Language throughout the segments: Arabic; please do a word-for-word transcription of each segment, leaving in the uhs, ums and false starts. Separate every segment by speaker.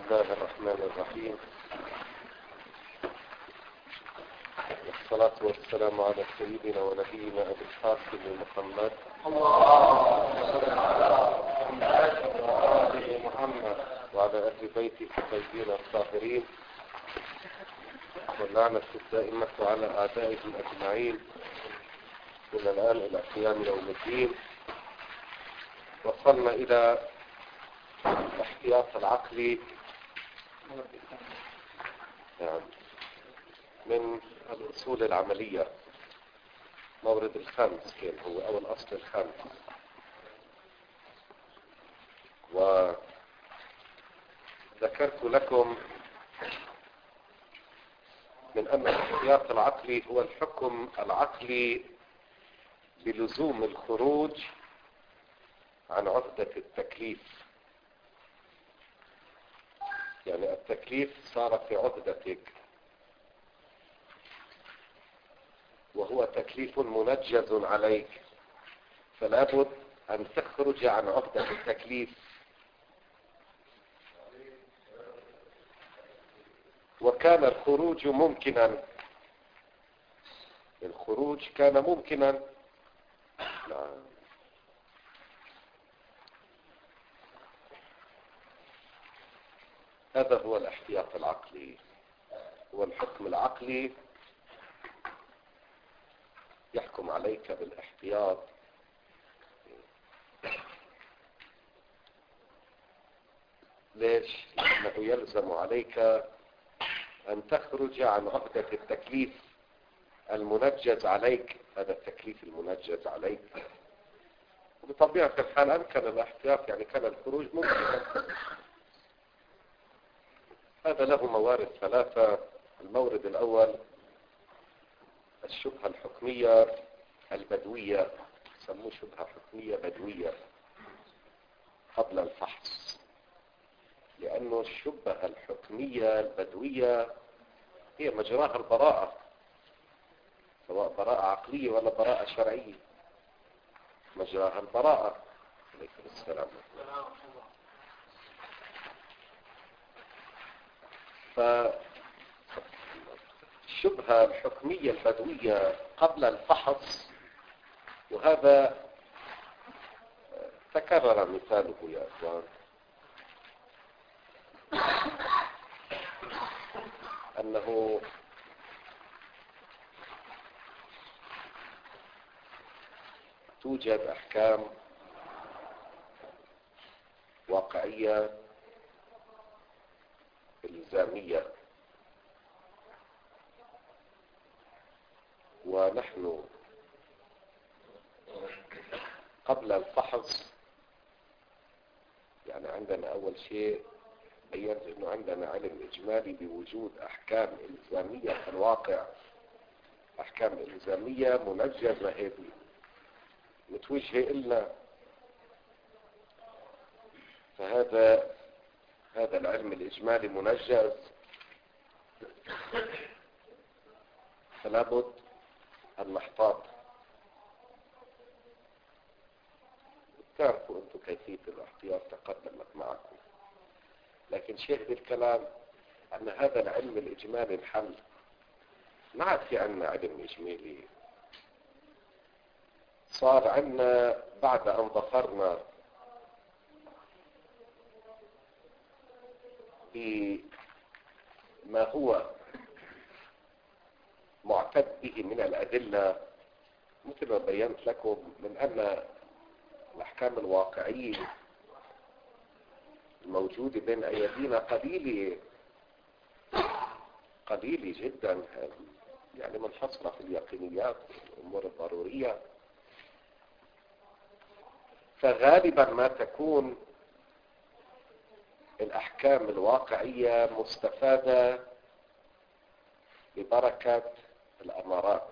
Speaker 1: الله الرحمن الرحيم، والصلاة والسلام على سيدنا ونبينا أبي القاسم محمد محمد وعلى أهل بيته الطيبين الطاهرين، واللعنة الدائمة على أعدائهم أجمعين من الآن إلى قيام يوم الدين. وصلنا إلى الاحتياط العقلي يعني من الأصول العملية، مورد الخامس كان هو أو الأصل الخامس. وذكرت لكم من أن الاحتياط العقلي هو الحكم العقلي بلزوم الخروج عن عقدة التكليف. يعني التكليف صار في عقدتك، وهو تكليف منجز عليك، فلا بد أن تخرج عن عقدة التكليف. وكان الخروج ممكنا، الخروج كان ممكنا. لا. هذا هو الاحتياط العقلي، هو الحكم العقلي يحكم عليك بالاحتياط. ليش؟ لأنه يلزم عليك أن تخرج عن عقدة التكليف المنجز عليك. هذا التكليف المنجز عليك بطبيعة الحال أمكن الاحتياط، يعني كان الخروج ممكن. هذا له موارد ثلاثة. المورد الأول الشبهة الحكمية البدوية، يسموه شبهة حكمية بدوية قبل الفحص، لأنه الشبهة الحكمية البدوية هي مجراها البراءة، سواء براءة عقلية ولا براءة شرعية. مجراها البراءة. عليكم السلام. فالشبهة الحكمية البدوية قبل الفحص، وهذا تكرر مثاله يا أخوان، أنه توجد أحكام واقعية إلزامية، ونحن قبل الفحص يعني عندنا أول شيء بيّنت أنه عندنا علم إجمالي بوجود أحكام إلزامية في الواقع، أحكام إلزامية منجزة هذه متوجهة إلنا. فهذا هذا العلم الإجمالي منجز، فلا بد أن نحتاط. تعرفوا أنتم كيفية الاحتياط تقدمت معكم، لكن شاهد الكلام أن هذا العلم الإجمالي انحل. ما عاد في عنا علم إجمالي، صار عنا بعد أن ظفرنا بما هو معتد به من الأدلة، مثل ما بيّنت لكم من أن الأحكام الواقعية الموجودة بين أيدينا قليلة قليلة جدا، يعني منحصرة في اليقينيات والأمور الضرورية. فغالبا ما تكون الأحكام الواقعية مستفادة ببركة الأمارات،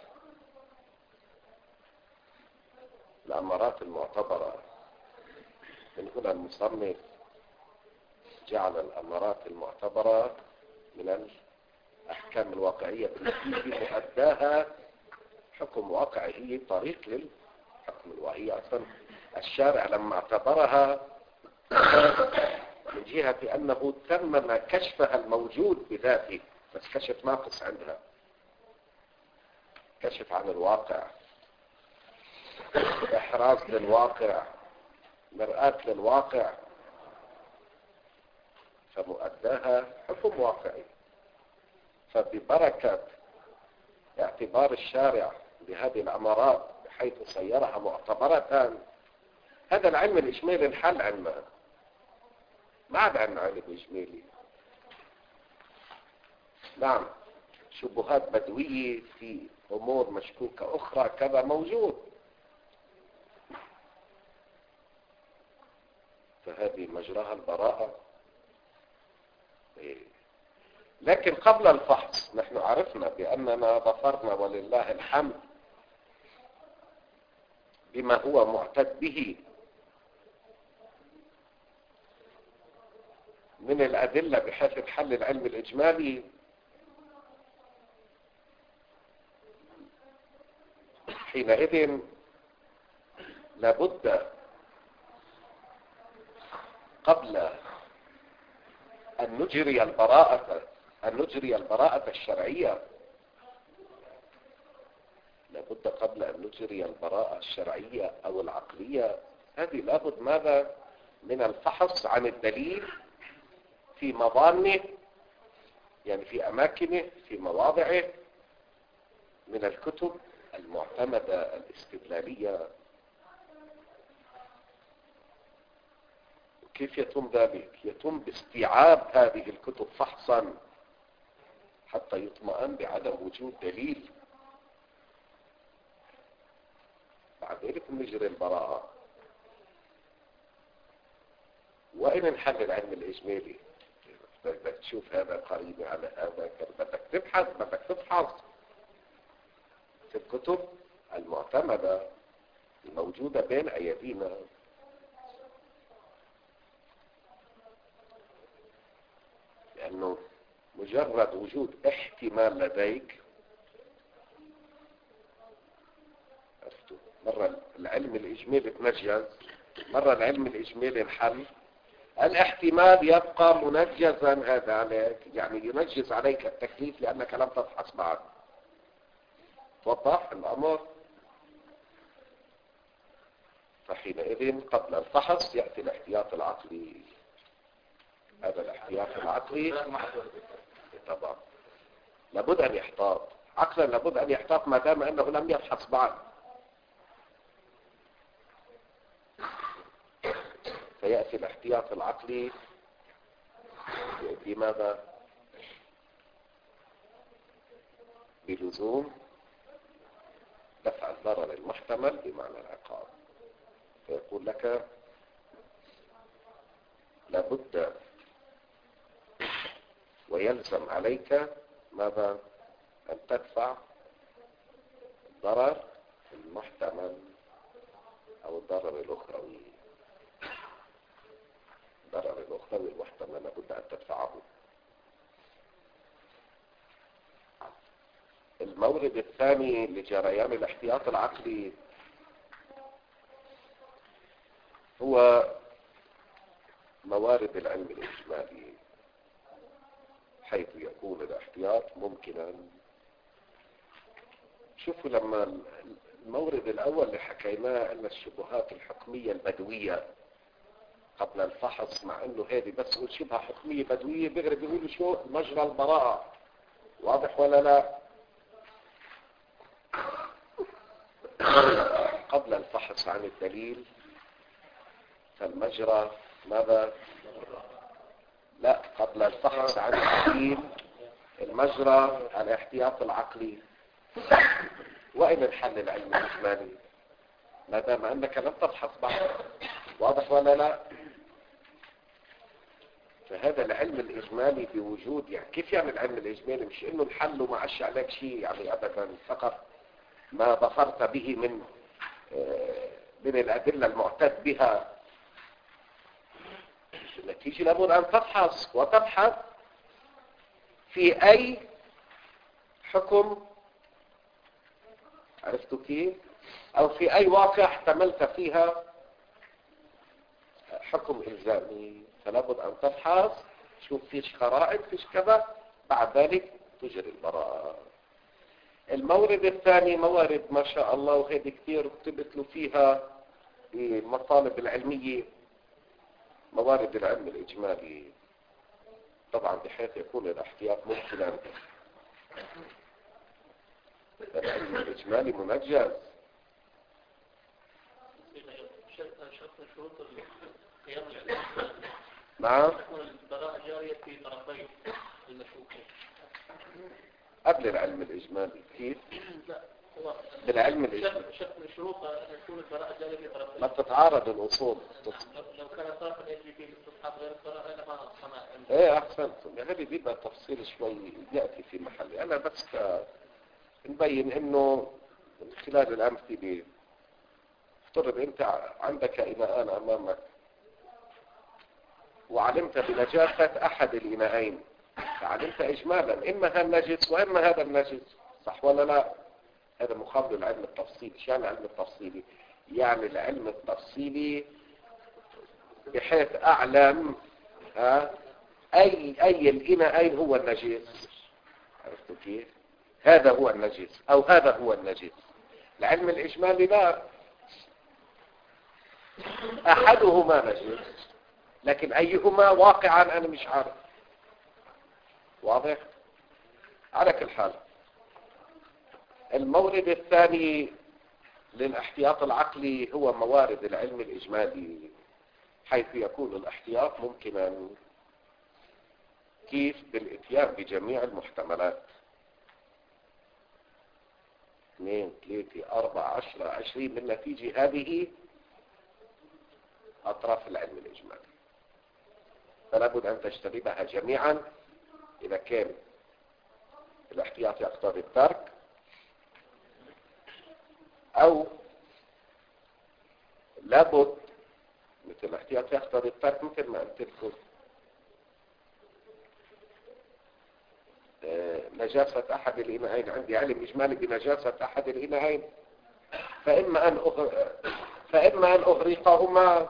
Speaker 1: الأمارات المعتبرة. من هنا المصنف جعل الأمارات المعتبرة من الأحكام الواقعية التي مؤداها حكم واقعي، هي طريق للحكم الواقعي. أصلا الشارع لما اعتبرها من جهة أنه تمم كشفها الموجود بذاته، بس كشف ناقص عندها، كشف عن الواقع، إحراز للواقع، مرآة للواقع، فمؤداها حكم واقعي. فببركة اعتبار الشارع بهذه الأمارات بحيث صيرها معتبرة، هذا العلم الإجمالي انحل عنا، ما عاد عنا علم إجمالي. نعم، شبهات بدوية في أمور مشكوكة أخرى كذا موجود، فهذه مجراها البراءة. لكن قبل الفحص نحن عرفنا بأننا ظفرنا ولله الحمد بما هو معتد به من الأدلة بحيث الحل العلم الإجمالي. حينئذ لابد قبل أن نجري البراءة أن نجري البراءة الشرعية لابد قبل أن نجري البراءة الشرعية أو العقلية، هذه لابد ماذا؟ من الفحص عن الدليل في مظانه، يعني في أماكنه، في مواضعه، من الكتب المعتمدة الاستدلالية. كيف يتم ذلك؟ يتم باستيعاب هذه الكتب فحصا حتى يطمئن بعدم وجود دليل. بعد ذلك نجري البراءة. وإن انحل العلم الإجمالي، بدك تشوف هذا قريب على هذا، بدك تبحث، بدك تفحص في الكتب المعتمدة الموجودة بين أيدينا. لأنه مجرد وجود احتمال لديك، مرة العلم الإجمالي تنجز، مرة العلم الإجمالي انحل، الاحتمال يبقى منجزا هذا عليك، يعني ينجز عليك التكليف لأنك لم تفحص بعد. توضح الأمر؟ فحينئذ قبل الفحص يأتي الاحتياط العقلي. هذا الاحتياط العقلي طبعا لابد أن يحتاط عقلا، لابد أن يحتاط ما دام أنه لم يفحص بعد. فيأتي الاحتياط العقلي بماذا؟ بلزوم دفع الضرر المحتمل بمعنى العقاب. فيقول لك لابد ويلزم عليك ماذا؟ أن تدفع الضرر المحتمل أو الضرر الأخروي. الضرر الأخروي المحتمل لابد أن تدفعه. المورد الثاني لجريان الاحتياط العقلي هو موارد العلم الإجمالي، حيث يكون الاحتياط ممكنا. شوفوا لما المورد الأول اللي حكيناه أن الشبهات الحكمية البدوية قبل الفحص، مع أنه هذه بس شبهة حكمية بدوية بيقدر بيقولوا شو مجرى البراءة. واضح ولا لا؟ قبل الفحص عن الدليل فالمجرى ماذا؟ لا، قبل الفحص عن الدليل المجرى الاحتياط العقلي. وإن الحل العلم الإجمالي ما دام أنك لم تفحص بعد. واضح ولا لا؟ فهذا العلم الإجمالي بوجود، يعني كيف يعني العلم الإجمالي؟ مش إنه الحل وما عش عليك شيء يعني أبدا، فقط ما ظفرت به من من الأدلة المعتد بها. النتيجة لابد أن تفحص وتبحث في أي حكم، عرفتوا كيف؟ أو في أي واقع احتملت فيها حكم إلزامي، فلا بد أن تفحص شوف فيش خرائط فيش كذا، بعد ذلك تجري البراءة. المورد الثاني موارد ما شاء الله وهذه كثير كتبت له فيها المطالب العلمية، موارد العلم الإجمالي، طبعا بحيث يكون الاحتياط ممكنا. العلم الإجمالي منجز. نعم.
Speaker 2: البراءة جارية في طرفين المشروطين
Speaker 1: قبل العلم الإجمالي كيف؟
Speaker 2: لا هو
Speaker 1: بالعلم الإجمالي
Speaker 2: شرط من شروط أن تكون البراءة جارية في طرفين.
Speaker 1: ما تتعارض الأصول.
Speaker 2: لو كان طرفا يجري فيه استصحاب غير البراءة لما أصحنا.
Speaker 1: ايه أحسنتم. هذه دي بقى تفصيل شوي يأتي في محله. أنا بس نبين إنه من خلال الأمثلة افترض أنت عندك إناءان أمامك وعلمت بنجاسة أحد الإناءين، فعلمت إجمالا إما هذا النجس وإما هذا النجس، صح ولا لا؟ هذا مقابل العلم التفصيلي. شو يعني العلم التفصيلي؟ يعني العلم التفصيلي بحيث أعلم ها أي أي الإناءين هو النجس. عرفتوا كيف؟ هذا هو النجس أو هذا هو النجس. العلم الإجمالي لا، أحدهما نجس لكن أيهما واقعا أنا مش عارف. واضح؟ على كل حال المورد الثاني للاحتياط العقلي هو موارد العلم الإجمالي، حيث يكون الاحتياط ممكنا. كيف؟ بالاتيان بجميع المحتملات. اثنين ثلاثة أربعة عشرة عشرين بالنتيجة هذه أطراف العلم الإجمالي، فلا بد أن تجتنبها جميعا إذا كان الاحتياط يقتضي الترك، أو لابد مثل الاحتياط يقتضي الترك مثل ما قلت لكم نجاسة أحد الإناءين. عندي علم إجمالي بنجاسة أحد الإناءين، فإما أن أغ... فإما أن أغرقهما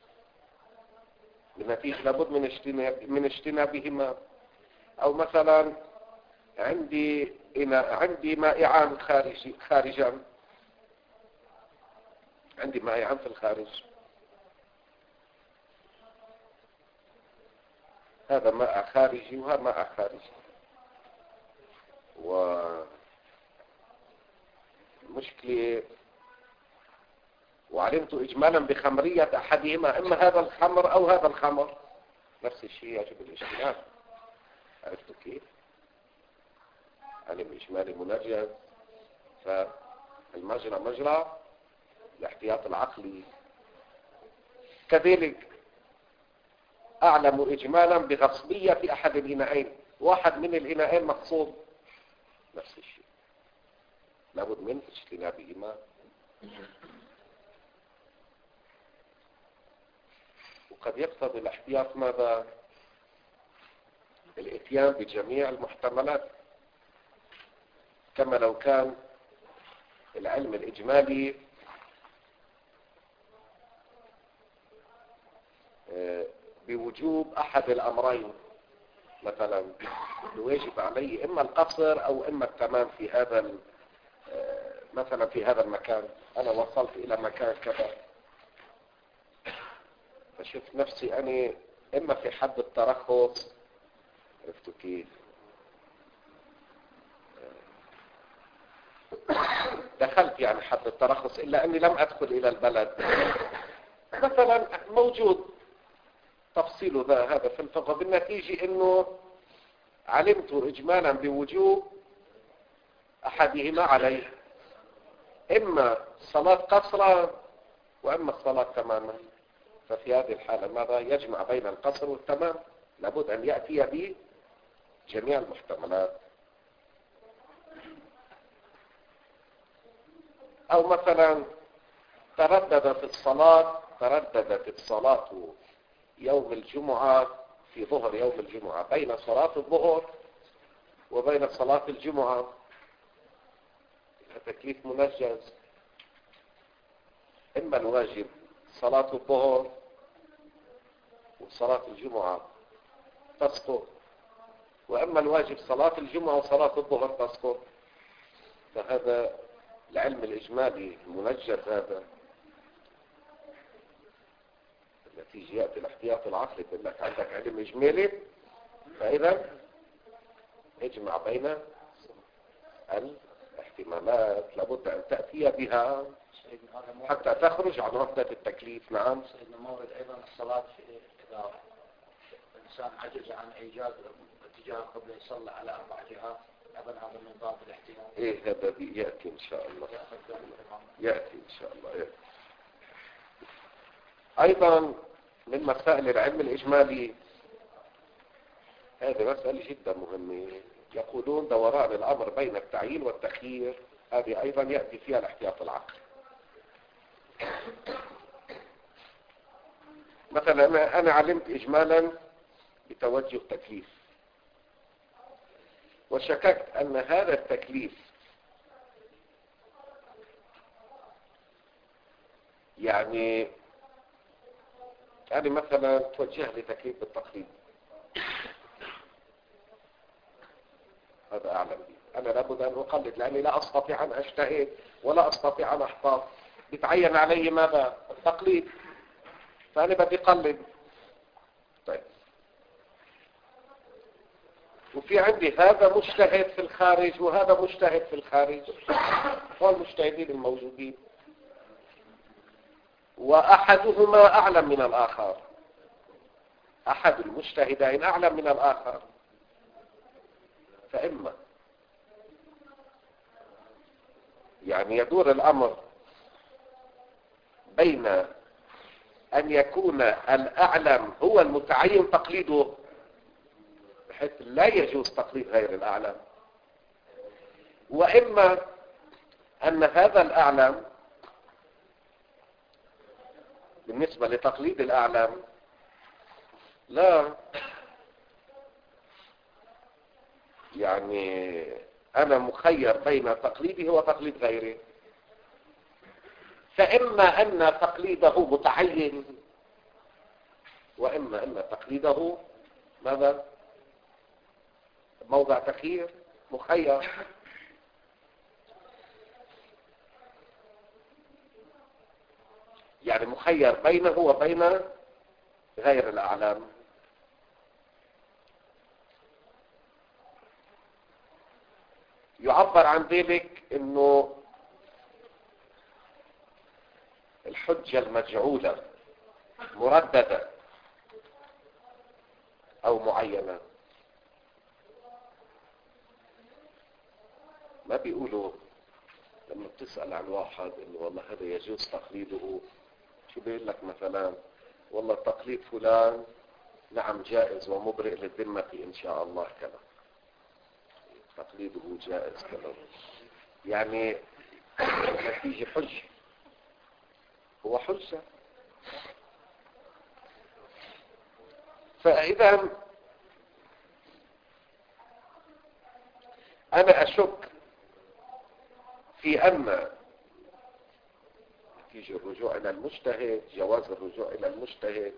Speaker 1: بنتيجة لابد من اجتناب من اجتنابهما، أو مثلا عندي إناء عندي مائعان خارجي خارجا عندي مائعان في الخارج، هذا ماء خارجي وهذا ماء خارجي، ومشكلة وعلمت إجمالا بخمرية أحدهما، إما هذا الخمر أو هذا الخمر، نفس الشيء يجب الاجتناب. عرفتوا كيف؟ علم إجمالي منجز، فالمجرى مجرى الاحتياط العقلي. كذلك أعلم إجمالا بغصبية في أحد الإناءين، واحد من الإناءين مقصود، نفس الشيء لابد من اجتنابهما. وقد يقتضي الاحتياط ماذا؟ الاتيان بجميع المحتملات، كما لو كان العلم الإجمالي بوجوب أحد الأمرين، مثلا يجب علي إما القصر أو إما التمام في هذا مثلا في هذا المكان. أنا وصلت إلى مكان كذا فشفت نفسي أنا إما في حد الترخص، عرفتوا كيف؟ دخلت يعني حد الترخص إلا أني لم أدخل إلى البلد مثلا، موجود تفصيل ذا هذا في الفقه، بالنتيجة أنه علمت إجمالا بوجوب أحدهما عليه، إما صلاة قصرا وإما الصلاة تماما. ففي هذه الحالة ماذا؟ يجمع بين القصر والتمام، لابد أن يأتي بجميع المحتملات. أو مثلا ترددت الصلاة ترددت الصلاة يوم الجمعة في ظهر يوم الجمعة بين صلاة الظهر وبين صلاة الجمعة، تكليف منجز، إما الواجب صلاة الظهر وصلاة الجمعة تسقط، وأما الواجب صلاة الجمعة وصلاة الظهر تسقط. فهذا العلم الإجمالي المنجز هذا النتيجة يأتي الاحتياط العقلي، يقول لك عندك علم إجمالي، فإذا اجمع بين الاحتمالات لابد أن تأتي بها حتى تخرج عن وحدة التكليف. نعم.
Speaker 3: سيدنا مورد أيضا الصلاة في إذا الإنسان عجز عن إيجاد اتجاه قبل يصلي على أربع جهات، أيضا هذا من باب الاحتمال.
Speaker 1: إيه هذا يأتي إن شاء الله، يأتي إن شاء الله يأتي. أيضا من مسائل العلم الإجمالي هذه مسألة جدا مهمة، يقولون دوران الأمر بين التعيين والتخيير، هذه أيضا يأتي فيها الاحتياط العقلي. مثلا أنا علمت إجمالا بتوجه تكليف، وشككت أن هذا التكليف يعني يعني مثلا توجه لي تكليف بالتقليد، هذا أعلم به، أنا لابد أن أقلد لأني لا أستطيع أن أجتهد ولا أستطيع أن أحفظ، يتعين علي ماذا؟ التقليد، فأنا بدي أقلد. طيب، وفي عندي هذا مجتهد في الخارج وهذا مجتهد في الخارج، والمجتهدين الموجودين، وأحدهما أعلم من الآخر، أحد المجتهدين أعلم من الآخر، فإما يعني يدور الأمر بين أن يكون الأعلم هو المتعين تقليده بحيث لا يجوز تقليد غير الأعلم، وإما أن هذا الأعلم بالنسبة لتقليد الأعلم لا، يعني أنا مخير بين تقليده وتقليد غيره، فإما أن تقليده متعين وإما أن تقليده ماذا؟ موضع تخيير، مخير. يعني مخير بينه وبين غير الأعلام. يعبر عن ذلك انه الحجة المجعولة مرددة او معينة، ما بيقولوا لما بتسأل عن واحد انه والله هذا يجوز تقليده، شو بيقول لك مثلا؟ والله تقليد فلان نعم جائز ومبرئ للذمة ان شاء الله كذا، تقليده جائز كذا، يعني نتيجة حجة، هو حجة. فإذا أنا أشك في أن نتيجة الرجوع إلى المجتهد، جواز الرجوع إلى المجتهد،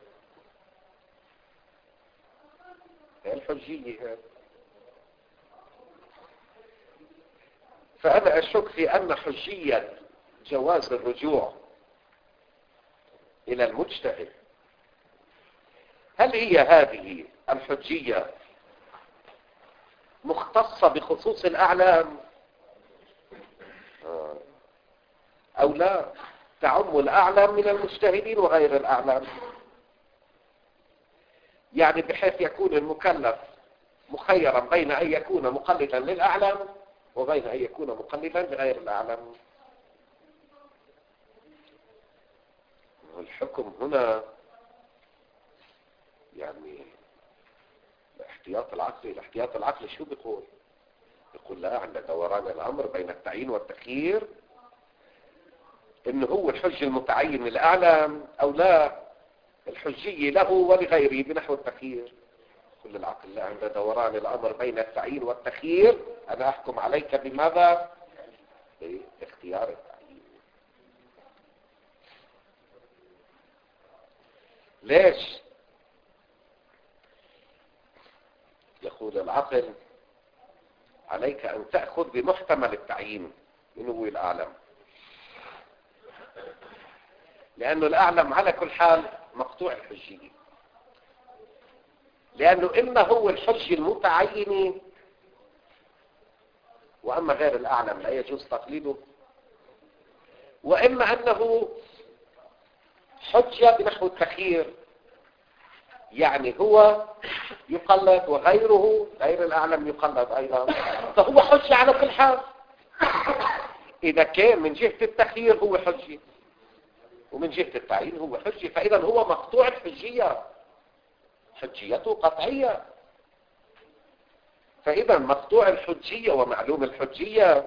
Speaker 1: الحجية هذه. فأنا أشك في أن حجية جواز الرجوع إلى المجتهد، هل هي هذه الحجية مختصة بخصوص الأعلام أو لا تعم الأعلام من المجتهدين وغير الأعلام؟ يعني بحيث يكون المكلف مخيرا بين أن يكون مقلدا للأعلام وبين أن يكون مقلدا لغير الأعلام. الحكم هنا يعني الاحتياط العقلي، الاحتياط العقلي شو بيقول؟ يقول لا، عند دوران الأمر بين التعيين والتخيير إنه هو الحج المتعين للأعلم أو لا، الحجية له ولغيره بنحو التخيير. كل العقل لا، عند دوران الأمر بين التعيين والتخيير أنا أحكم عليك بماذا؟ باختيار التعيين. ليش؟ يقول العقل عليك أن تأخذ بمحتمل التعيين من هو الأعلم، لأنه الأعلم على كل حال مقطوع الحجية، لأنه إما هو الحج المتعين وأما غير الأعلم لا يجوز تقليده، وإما أنه حجة بنحو التخيير، يعني هو يقلد وغيره غير الأعلم يقلد أيضا، فهو حجة على كل حال. إذا كان من جهة التخيير هو حجة ومن جهة التعيين هو حجة، فإذا هو مقطوع الحجية، حجيته قطعية. فإذا مقطوع الحجية ومعلوم الحجية،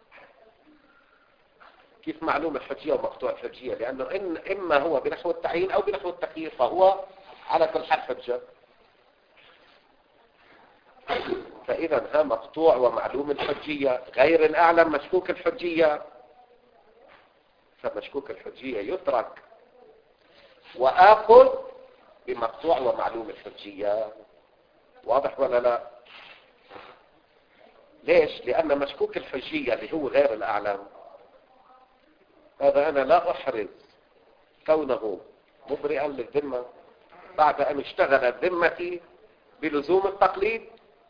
Speaker 1: كيف معلوم الحجية ومقطوع الحجية؟ لأنه إن إما هو بنحو التعيين أو بنحو التخيير، فهو على كل حال حجة. فإذا ها مقطوع ومعلوم الحجية، غير الأعلم مشكوك الحجية، فمشكوك الحجية يترك وآخذ بمقطوع ومعلوم الحجية. واضح ولا لا؟ ليش؟ لأن مشكوك الحجية اللي هو غير الأعلم هذا أنا لا أحرز كونه مبرئا للذمة بعد أن اشتغلت ذمتي بلزوم التقليد.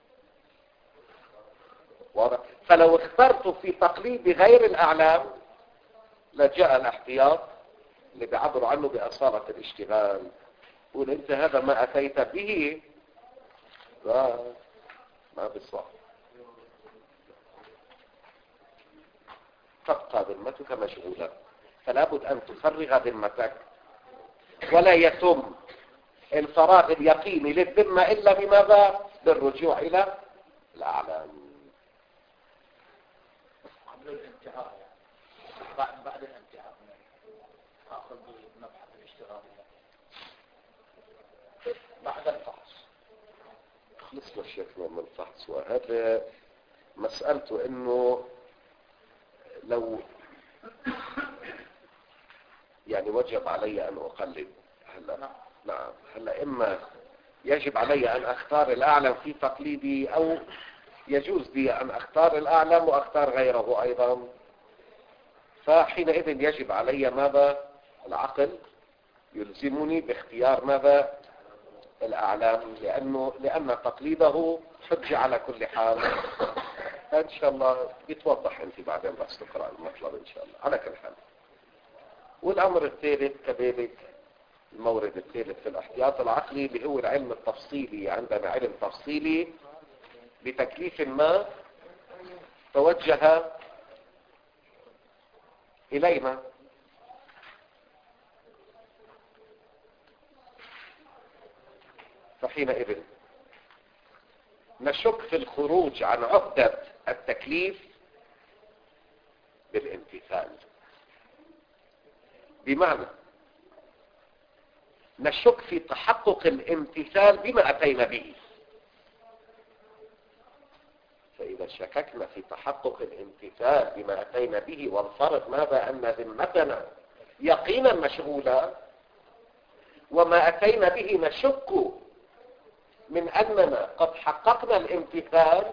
Speaker 1: واضح؟ فلو اخترت في تقليد غير الأعلام لجاء الاحتياط اللي بيعبروا عنه بأصالة الاشتغال، قول انت هذا ما أتيت به لا ما بصح، تبقى ذمتك مشغولة، فلا بد أن تفرغ ذمتك، ولا يتم الفراغ اليقيني للذمة إلا بماذا؟ بالرجوع إلى الأعلام
Speaker 3: قبل الانتهاء، يعني بعد بعد الانتهاء آخذ بمبحث الاشتغال بعد الفحص.
Speaker 1: خلصنا شيخنا من الفحص، وهذا مسألته إنه لو يعني وجب علي أن أقلد هلا نعم, نعم. هلا إما يجب علي أن أختار الأعلم في تقليدي، أو يجوز لي أن أختار الأعلم وأختار غيره أيضا، فحينئذ يجب علي ماذا؟ العقل يلزمني باختيار ماذا؟ الأعلام، لأنه لأن تقليده حجة على كل حال. إن شاء الله يتوضح أنت بعدين بس تقرأ المطلب إن شاء الله على كل حال. والأمر الثالث كذلك، المورد الثالث في الاحتياط العقلي اللي هو العلم التفصيلي. عندنا علم تفصيلي بتكليف ما توجه إلينا، فحينئذ نشك في الخروج عن عقدة التكليف بالامتثال، بمعنى نشك في تحقق الامتثال بما أتينا به. فإذا شككنا في تحقق الامتثال بما أتينا به، والفرض ماذا؟ أن ذمتنا يقينا مشغولة، وما أتينا به نشك من أننا قد حققنا الامتثال،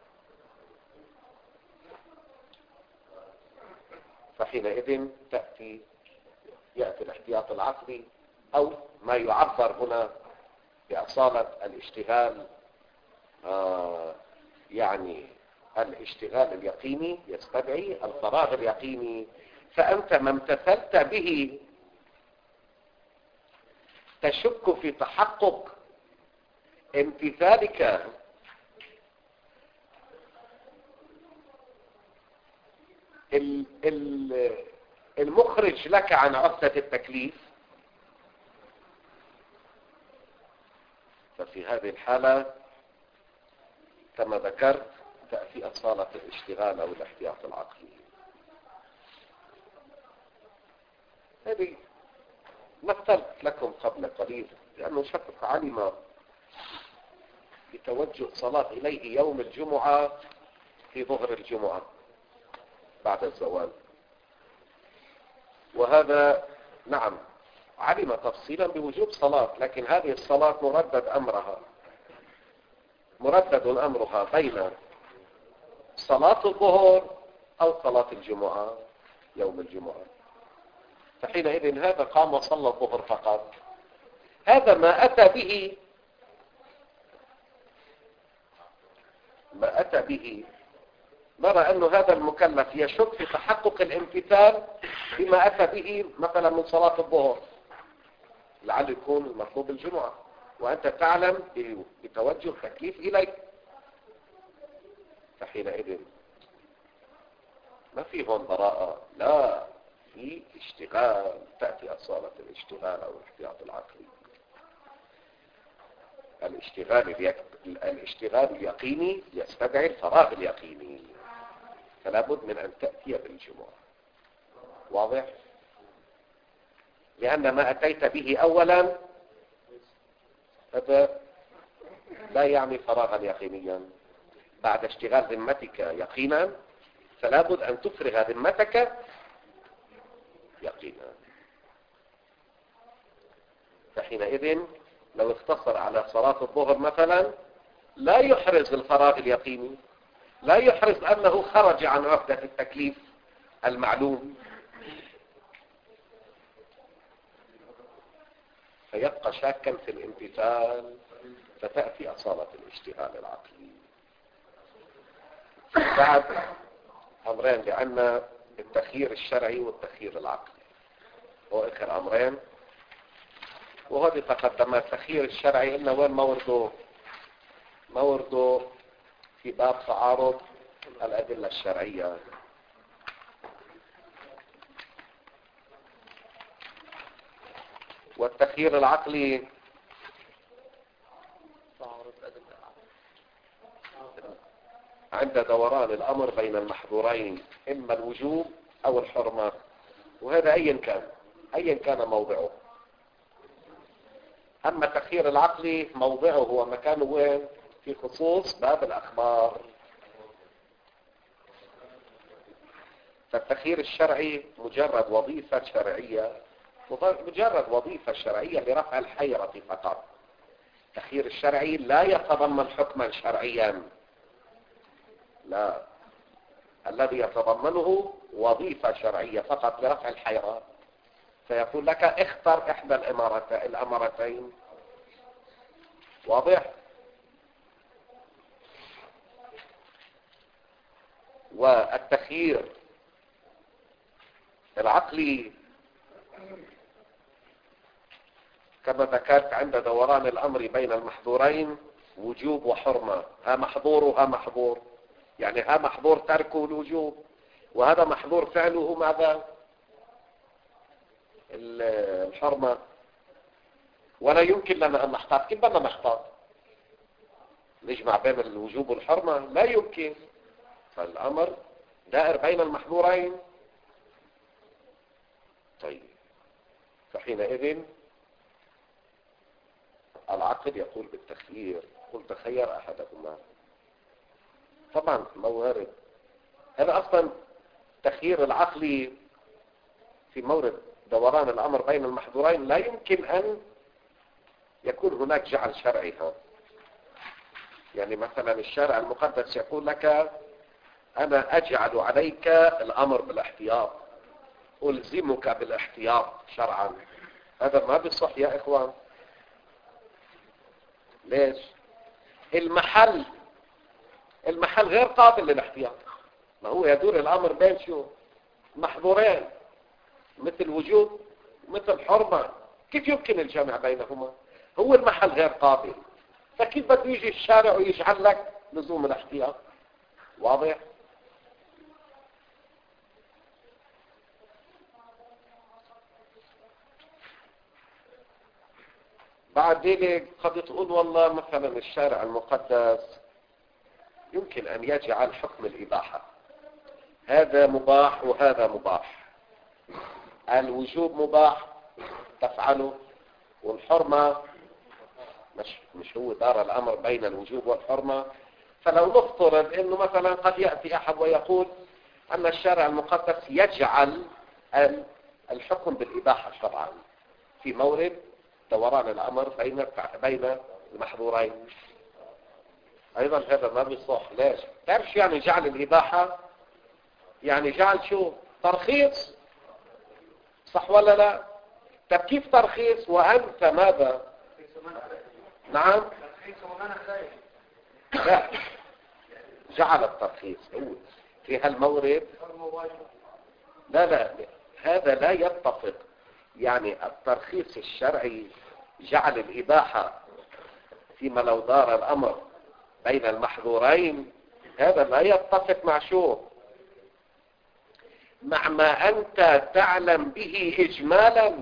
Speaker 1: فحينئذ تأتي يأتي الاحتياط العقلي، أو ما يعبر هنا بأصالة الاشتغال، آه يعني الاشتغال اليقيني يستدعي الفراغ اليقيني. فأنت ما امتثلت به تشك في تحقق امتثالك المخرج لك عن عقدة التكليف، ففي هذه الحالة كما ذكرت تأتي أصالة الاشتغال أو الاحتياط العقلي. هذه مثلت لكم قبل قليل، لأنه شخص علم بتوجه صلاة إليه يوم الجمعة في ظهر الجمعة بعد الزوال، وهذا نعم علم تفصيلا بوجوب صلاة، لكن هذه الصلاة مردد أمرها، مردد أمرها بين صلاة الظهر أو صلاة الجمعة يوم الجمعة. فحينئذ هذا قام وصلى الظهر فقط، هذا ما أتى به ما أتى به نرى أن هذا المكلف يشك في تحقق الامتثال بما أتى به مثلا من صلاة الظهر، لعل يكون المطلوب الجمعة، وأنت تعلم بتوجه التكليف إليك. فحينئذ ما في هون براءة، لا، في اشتغال، تأتي أصالة الاشتغال أو الاحتياط العقلي. الاشتغال اليك... الاشتغال اليقيني يستدعي الفراغ اليقيني، فلا بد من أن تأتي بالجمعة. واضح؟ لأن ما أتيت به أولا هذا لا يعني فراغا يقينيا. بعد اشتغال ذمتك يقينا فلا بد أن تفرغ ذمتك يقينا. فحينئذ لو اختصر على صلاة الظهر مثلا لا يحرز الفراغ اليقيني، لا يحرز أنه خرج عن عهدة التكليف المعلوم، فيبقى شاكا في الامتثال، فتأتي أصالة الاشتغال العقلي. بعد أمرين، لأن التخيير الشرعي والتخيير العقلي هو آخر أمرين، وهذه تقدمات. التخيير الشرعي إنه وين مورده؟ مورده في باب تعارض الأدلة الشرعية. والتخيير العقلي عند دوران الأمر بين المحظورين، إما الوجوب أو الحرمة، وهذا أيا كان أيا كان موضعه. أما التخيير العقلي موضعه ومكانه وين؟ في خصوص باب الأخبار. فالتخيير الشرعي مجرد وظيفة شرعية، مجرد وظيفة شرعية لرفع الحيرة فقط. التخيير الشرعي لا يتضمن حكما شرعيا، لا، الذي يتضمنه وظيفة شرعية فقط لرفع الحيرة. فيقول لك اختر إحدى الأمرتين. واضح؟ والتخيير العقلي كما ذكرت عند دوران الأمر بين المحظورين وجوب وحرمة، ها محظور وها محظور، يعني ها محظور تركه الوجوب، وهذا محظور فعله ماذا؟ الحرمة. ولا يمكن لنا أن نحتاط. كيف بدنا نحتاط؟ نجمع بين الوجوب والحرمة؟ لا يمكن. فالأمر دائر بين المحظورين. طيب، فحينئذ العقل يقول بالتخيير، قل تخير أحدهما. طبعا موارد هذا أصلا تخيير العقلي في مورد دوران الأمر بين المحظورين لا يمكن أن يكون هناك جعل شرعي. يعني مثلا الشارع المقدس يقول لك أنا أجعل عليك الأمر بالاحتياط، ألزمك بالاحتياط شرعا. هذا ما بيصح يا إخوان. ليش؟ المحل المحل غير قابل للاحتياط. ما هو يدور الأمر بين شو؟ محظورين، مثل وجوب مثل حرمة. كيف يمكن الجمع بينهما؟ هو المحل غير قابل، فكيف بده يجي الشارع ويجعل لك لزوم الاحتياط؟ واضح؟ بعد ذلك قد تقول والله مثلا الشارع المقدس يمكن أن يجعل حكم الإباحة هذا مباح وهذا مباح. الوجوب مباح تفعله، والحرمة مش, مش هو دار الأمر بين الوجوب والحرمة. فلو نفترض أنه مثلا قد يأتي أحد ويقول أن الشارع المقدس يجعل الحكم بالإباحة شرعا في مورد دوران الأمر بين بين المحظورين. ايضا هذا ما بيصح. ليش؟ تعرف يعني جعل الاباحة؟ يعني جعل شو؟ ترخيص، صح ولا لا؟ طب كيف ترخيص وانت ماذا؟ نعم، لا، جعل الترخيص هو في هالمورد. لا لا، هذا لا يتفق. يعني الترخيص الشرعي جعل الإباحة فيما لو دار الأمر بين المحظورين، هذا لا يتفق مع شو؟ مع ما أنت تعلم به إجمالا.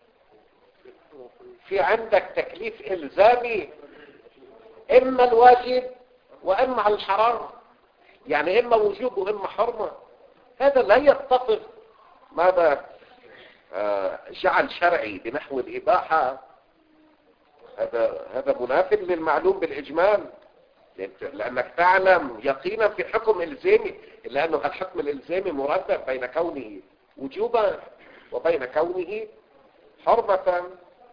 Speaker 1: في عندك تكليف إلزامي، إما الواجب وإما الحرام، يعني إما وجوب وإما حرمة. هذا لا يتفق. ماذا آه جعل شرعي بنحو الإباحة؟ هذا هذا منافٍ للمعلوم بالإجمال، لأنك تعلم يقينا في حكم إلزامي، لأنه الحكم الإلزامي مرتب بين كونه وجوبا وبين كونه حرمة.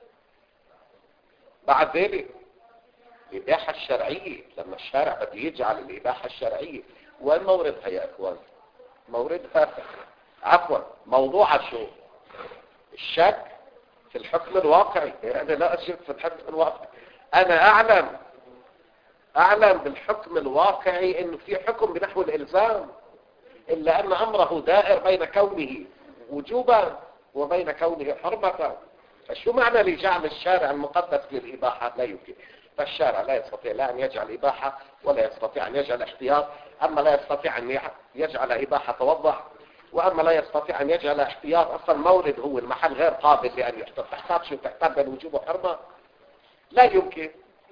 Speaker 1: بعد ذلك الإباحة الشرعية، لما الشارع بده يجعل الإباحة الشرعية، وين موردها يا إخوان؟ موردها عفوا موضوعها شو؟ الشك في الحكم الواقعي. أنا لا أشك في الحكم الواقعي، أنا أعلم أعلم بالحكم الواقعي إنه في حكم بنحو الإلزام، إلا أن أمره دائر بين كونه وجوبا وبين كونه حرمة. فشو معنى لجعل الشارع المقدس للإباحة؟ لا يمكن. فالشارع لا يستطيع لا أن يجعل إباحة ولا يستطيع أن يجعل احتياط. أما لا يستطيع أن يجعل إباحة توضح، وأما لا يستطيع أن يجعل احتياط. أصلا المولد هو المحل غير قابل لأن يحتاط. تحتاط شو؟ تحتاط بين وجوب وحرمة؟ لا يمكن.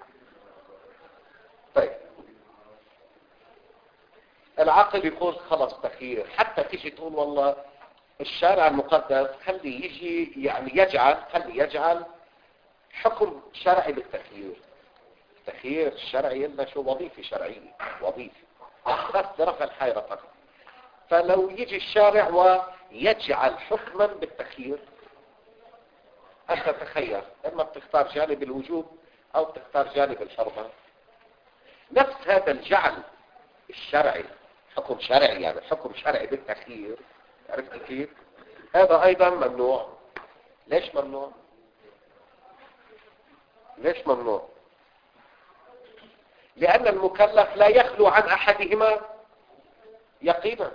Speaker 1: طيب العقل يقول خلص تخيير. حتى تيجي تقول والله الشارع المقدس خلي يجي يعني يجعل خلي يجعل حكم شرعي بالتخيير. التخيير الشرعي إلا شو؟ وظيفة شرعية، وظيفة بس لرفع الحيرة فقط. فلو يجي الشارع ويجعل حكما بالتخيير، أنت تخير، إما بتختار جانب الوجوب أو بتختار جانب الحرمة. نفس هذا الجعل الشرعي، حكم شرعي يعني حكم شرعي بالتخيير، عرفت كيف؟ هذا أيضا ممنوع. ليش ممنوع؟ ليش ممنوع؟ لأن المكلف لا يخلو عن أحدهما يقينا،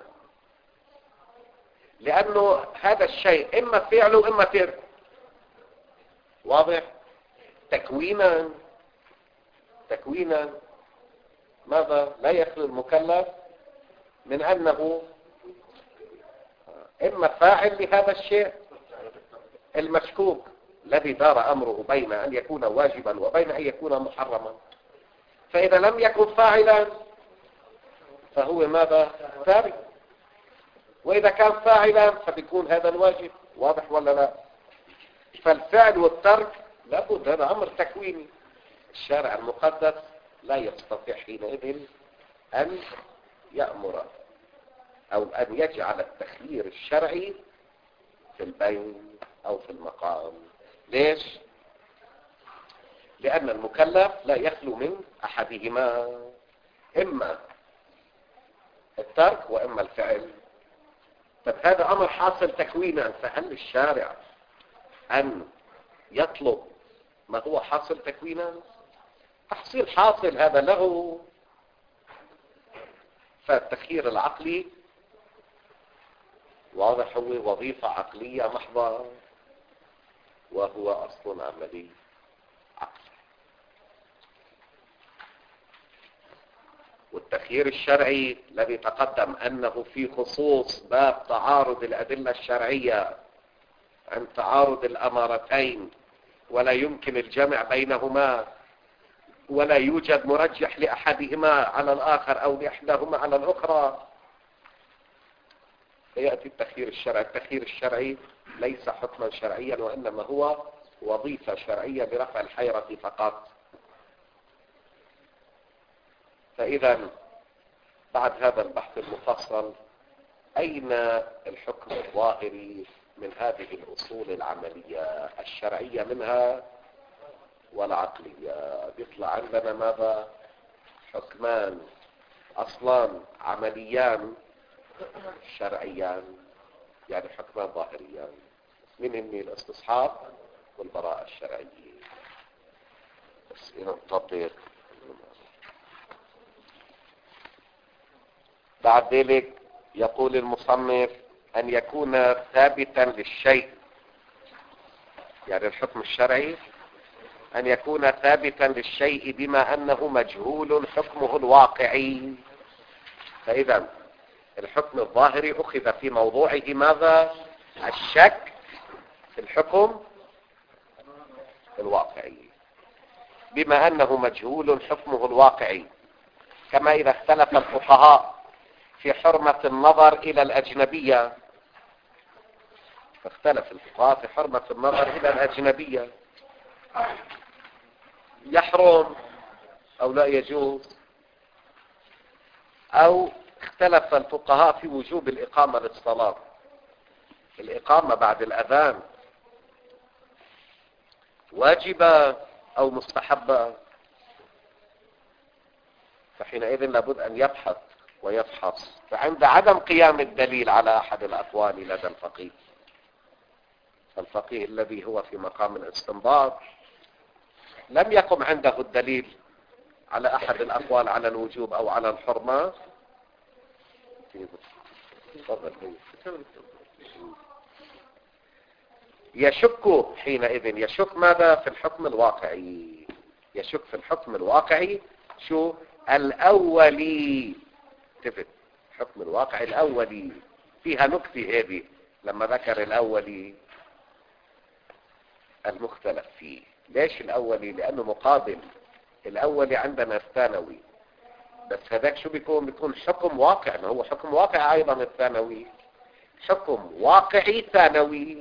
Speaker 1: لأنه هذا الشيء إما فعله إما ترك. واضح؟ تكوينا تكوينا ماذا؟ لا يخلو المكلف من أنه إما فاعل لهذا الشيء المشكوك الذي دار أمره بين أن يكون واجبا وبين أن يكون محرما. فإذا لم يكن فاعلا فهو ماذا؟ تارك. وإذا كان فاعلا فبيكون هذا الواجب. واضح ولا لا؟ فالفعل والترك لابد، هذا أمر تكويني. الشارع المقدس لا يستطيع حينئذ أن يأمر أو أن يجعل التخيير الشرعي في البين أو في المقام. ليش؟ لأن المكلف لا يخلو من أحدهما، إما الترك وإما الفعل. طب هذا أمر حاصل تكوينا، فهل الشارع أن يطلب ما هو حاصل تكوينا؟ تحصيل حاصل هذا له. فالتخيير العقلي واضح هو وظيفة عقلية محضة، وهو أصل عملي عقلي. والتخيير الشرعي الذي تقدم أنه في خصوص باب تعارض الأدلة الشرعية عن تعارض الأمارتين، ولا يمكن الجمع بينهما، ولا يوجد مرجح لأحدهما على الآخر أو لإحداهما على الأخرى، فيأتي التخيير الشرعي. التخيير الشرعي ليس حكما شرعيا، وإنما هو وظيفة شرعية برفع الحيرة فقط. فإذا بعد هذا البحث المفصل، أين الحكم الظاهري من هذه الأصول العملية الشرعية منها والعقلية؟ بيطلع عندنا ماذا؟ حكمان أصلان عمليان شرعيان، يعني حكمان ظاهريان، من هن الاستصحاب والبراءة الشرعية. بس إذا التطبيق بعد ذلك يقول المصنف أن يكون ثابتا للشيء، يعني الحكم الشرعي أن يكون ثابتا للشيء بما أنه مجهول حكمه الواقعي. فإذا الحكم الظاهري أخذ في موضوعه ماذا؟ الشك في الحكم الواقعي، بما أنه مجهول حكمه الواقعي. كما إذا اختلف الفقهاء في حرمة النظر إلى الأجنبية، اختلف الفقهاء في حرمة النظر إلى الأجنبية، يحرم أو لا يجوز، أو اختلف الفقهاء في وجوب الإقامة للصلاة، الإقامة بعد الأذان واجبة أو مستحبة، فحينئذ لابد أن يبحث ويفحص. فعند عدم قيام الدليل على أحد الأقوال لدى الفقيه، الفقيه الذي هو في مقام الاستنباط لم يقم عنده الدليل على أحد الأقوال على الوجوب أو على الحرمة، يشك حينئذ، يشك ماذا؟ في الحكم الواقعي، يشك في الحكم الواقعي شو؟ الأولي. تفت الحكم الواقعي الأولي فيها نكتة هذه لما ذكر الأولي المختلف فيه. ليش الأولي؟ لأنه مقابل الأولي عندنا الثانوي، بس هذاك شو بيكون؟ بيكون حكم واقع، ما هو حكم واقع أيضا الثانوي، حكم واقعي ثانوي.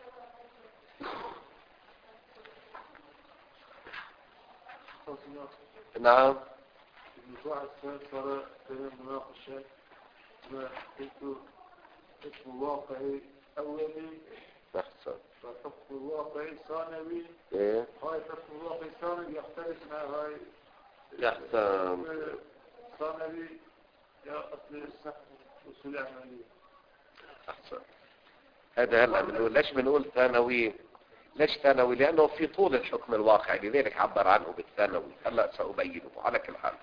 Speaker 1: نعم.
Speaker 4: الموضوع الثالث صار بين المناقشة ما قلت حكم واقعي أولي
Speaker 1: أحسن.
Speaker 4: فحكم الواقعي ثانوي.
Speaker 1: إيه؟
Speaker 4: هاي حكم الواقعي ثانوي يختلف مع هاي
Speaker 1: أحسن.
Speaker 4: ثانوي يا أصل الصح وصول عملية.
Speaker 1: أحسن. هذا هلا بنقول ليش بنقول ثانوي؟ ليش ثانوي؟ لأنه في طول الحكم الواقعي، لذلك عبر عنه بالثانوي. هلا سأبينه على كل حال.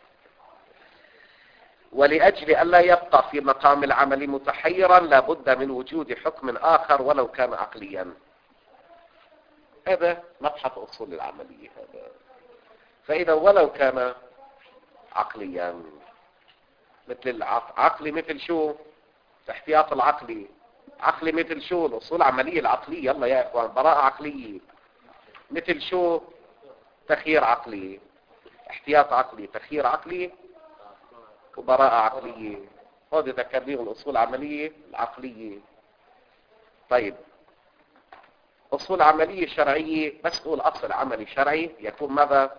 Speaker 1: ولأجل ألا يبقى في مقام العمل متحيرا لابد من وجود حكم آخر ولو كان عقليا. هذا مبحث أصول العملية هذا. فإذا ولو كان عقليا، مثل العقلي، مثل شو؟ احتياط العقلي. عقلي مثل شو؟ الأصول العملية العقلية. يلا يا إخوان، براءة عقلية. مثل شو؟ تخيير عقلي، احتياط عقلي، تخيير عقلي، وبراءة عقلية. هذا ذكرناه الأصول العملية العقلية. طيب أصول عملية شرعية، بس تقول أصل عملي شرعي يكون ماذا؟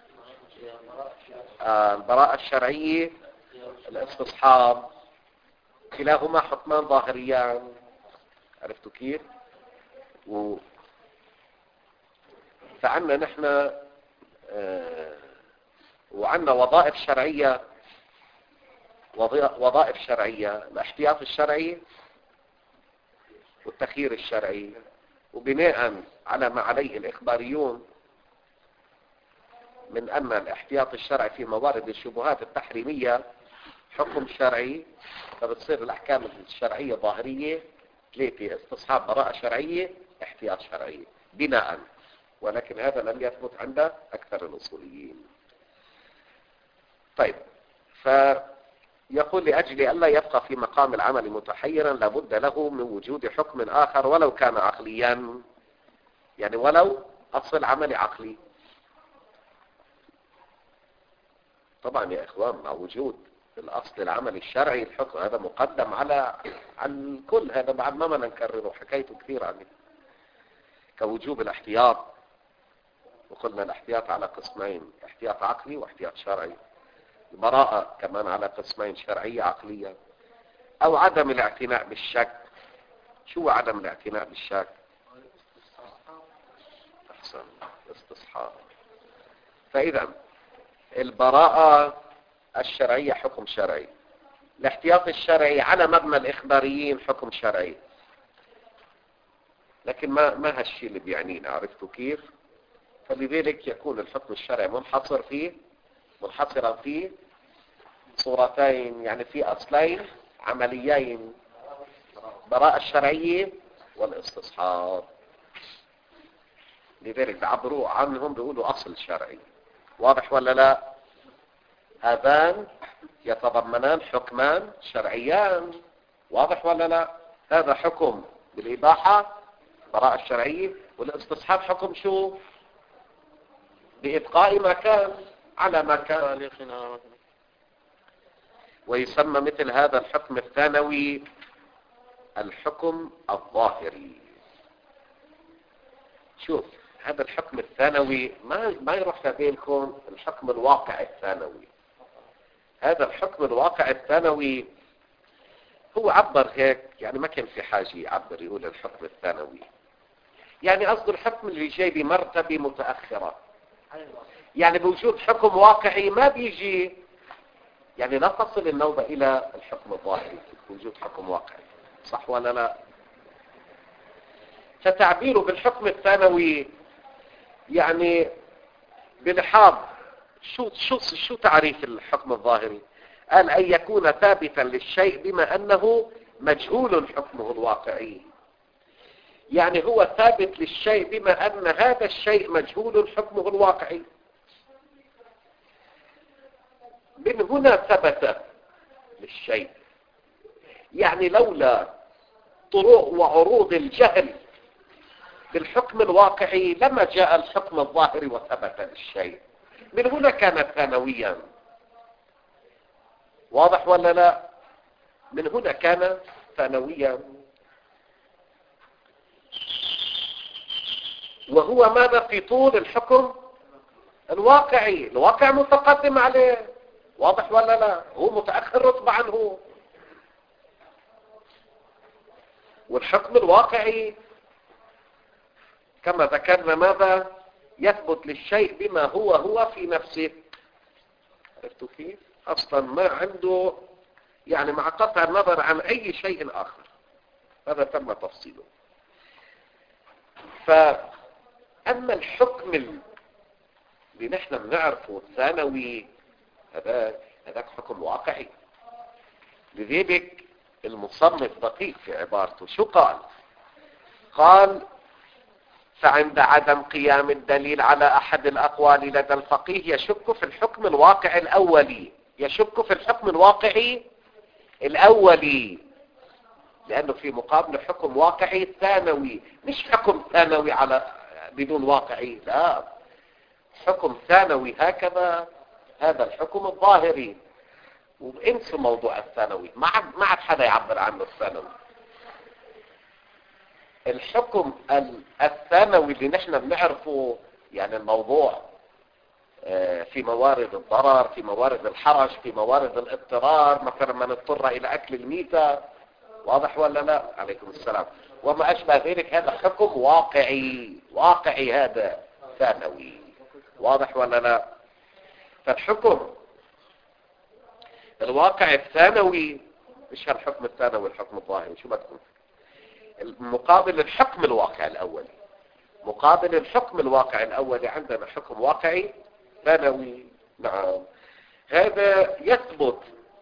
Speaker 1: آه البراءة الشرعية، الاستصحاب، كلاهما حكمان ظاهريان. عرفتوا كيف؟ و... فعنا نحن آه وعنا وظائف شرعية، وظائف شرعية، الاحتياط الشرعي والتخيير الشرعي. وبناء على ما عليه الإخباريون من أن الاحتياط الشرعي في موارد الشبهات التحريمية حكم شرعي، فبتصير الأحكام الشرعية ظاهرية ثلاثة: استصحاب، براءة شرعية، احتياط شرعي بناء. ولكن هذا لم يثبت عند أكثر الأصوليين. طيب، فيقول لأجل ألا يبقى في مقام العمل متحيرا لابد له من وجود حكم آخر ولو كان عقليا، يعني ولو أصل عمل عقلي. طبعا يا إخوان، مع وجود الأصل العمل الشرعي الحكم هذا مقدم على عن الكل. هذا بعد ما ما نكرره، حكيته كثير عنه. كوجوب الاحتياط، وقلنا الاحتياط على قسمين: احتياط عقلي واحتياط شرعي. البراءة كمان على قسمين: شرعية عقلية. أو عدم الاعتناء بالشك. شو عدم الاعتناء بالشك؟ أحسن، استصحاب. فإذا البراءة الشرعية حكم شرعي، الاحتياط الشرعي على مبنى الإخباريين حكم شرعي. لكن ما ما هالشيء اللي بيعنينا، عرفتوا كيف؟ فلذلك يكون الحكم الشرعي منحصر فيه منحصرا فيه صورتين، يعني في أصلين عمليين: براءة الشرعية والاستصحاب. لذلك بعبروا عنهم بيقولوا أصل شرعي. واضح ولا لا؟ هذان يتضمنان حكمان شرعيان. واضح ولا لا؟ هذا حكم بالإباحة براءة الشرعية، والاستصحاب حكم شو؟ بإبقاء ما كان على ما كان. ويسمى مثل هذا الحكم الثانوي الحكم الظاهري. شوف، هذا الحكم الثانوي ما ما يروح لبينكم الحكم الواقع الثانوي. هذا الحكم الواقع الثانوي هو عبر هيك، يعني ما كان في حاجة يعبر يقول الحكم الثانوي، يعني قصده الحكم اللي جاي بمرتبة متأخرة. يعني بوجود حكم واقعي ما بيجي، يعني لا تصل النوبة إلى الحكم الظاهري بوجود حكم واقعي. صح ولا لا؟ فتعبيره بالحكم الثانوي يعني بلحاظ شو شو شو تعريف الحكم الظاهري؟ قال أن يكون ثابتا للشيء بما أنه مجهول حكمه الواقعي. يعني هو ثابت للشيء بما أن هذا الشيء مجهول حكمه الواقعي. من هنا ثبت للشيء، يعني لولا طرق وعروض الجهل بالحكم الواقعي لما جاء الحكم الظاهري وثبت للشيء. من هنا كان ثانويا. واضح ولا لا؟ من هنا كان ثانويا. وهو ماذا في طول الحكم الواقعي؟ الواقع متقدم عليه. واضح ولا لا؟ هو متأخر رتبة عنه. والحكم الواقعي كما ذكرنا ماذا؟ يثبت للشيء بما هو هو في نفسه. عرفتوا كيف؟ أصلا ما عنده، يعني مع قطع النظر عن أي شيء آخر. هذا تم تفصيله. فأما الحكم اللي نحن بنعرفه الثانوي، هذا هذاك حكم واقعي. لذلك المصنف دقيق في عبارته. شو قال؟ قال: فعند عدم قيام الدليل على أحد الأقوال لدى الفقيه يشك في الحكم الواقع الأولي. يشك في الحكم الواقعي الأولي، لأنه في مقابل حكم واقعي ثانوي، مش حكم ثانوي على بدون واقعي، لا، حكم ثانوي هكذا. هذا الحكم الظاهري. وانسوا موضوع الثانوي، ما عاد ما عاد حدا يعبر عنه الثانوي. الحكم الثانوي اللي نحن بنعرفه، يعني الموضوع في موارد الضرر، في موارد الحرج، في موارد الاضطرار، مثلا من اضطر الى اكل الميتة. واضح ولا لا؟ عليكم السلام. وما اشبه ذلك، هذا حكم واقعي. واقعي هذا ثانوي. واضح ولا لا؟ فالحكم الواقع الثانوي مش هالحكم الثانوي، الحكم الظاهري. شو بدكم؟ مقابل الحكم الواقع الأولي. مقابل الحكم الواقع الأولي عندنا حكم واقعي ثانوي. نعم، هذا يثبت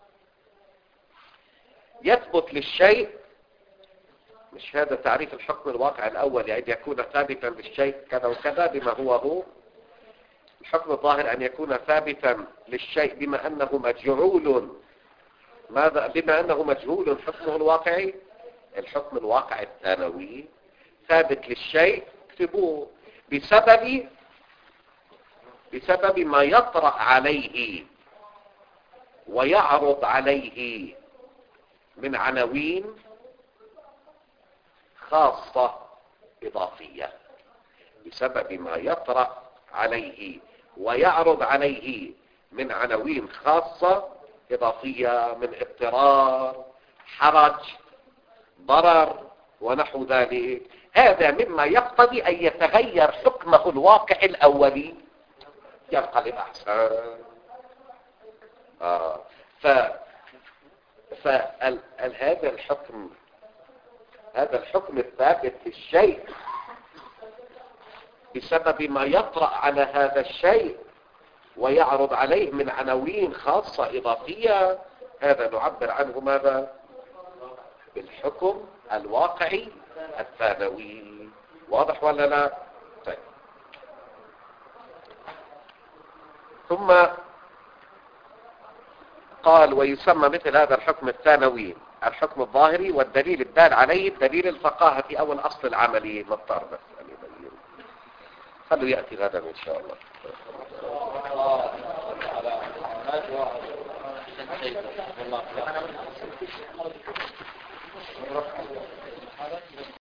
Speaker 1: يثبت للشيء. مش هذا تعريف الحكم الواقع الأولي، يعني يكون ثابتا للشيء كذا وكذا بما هو هو. الحكم الظاهر أن يكون ثابتا للشيء بما أنه مجهول. ماذا؟ بما أنه مجهول حكمه الواقعي. الحكم الواقع الثانوي ثابت للشيء، اكتبوه، بسبب بسبب ما يطرأ عليه ويعرض عليه من عناوين خاصة إضافية. بسبب ما يطرأ عليه ويعرض عليه من عناوين خاصة إضافية، من اضطرار، حرج، ضرر ونحو ذلك. هذا مما يقتضي أن يتغير حكمه الواقع الأولي، ينقلب أحسن. آه. ف فهذا الحكم هذا الحكم الثابت في الشيء بسبب ما يطرأ على هذا الشيء ويعرض عليه من عناوين خاصة إضافية، هذا نعبر عنه ماذا؟ بالحكم الواقعي الثانوي. واضح ولا لا؟ طيب. ثم قال ويسمى مثل هذا الحكم الثانوي الحكم الظاهري، والدليل الدال عليه الدليل الفقاهة أو الأصل العملي. نضطر بس خلوا يأتي غدا إن شاء الله.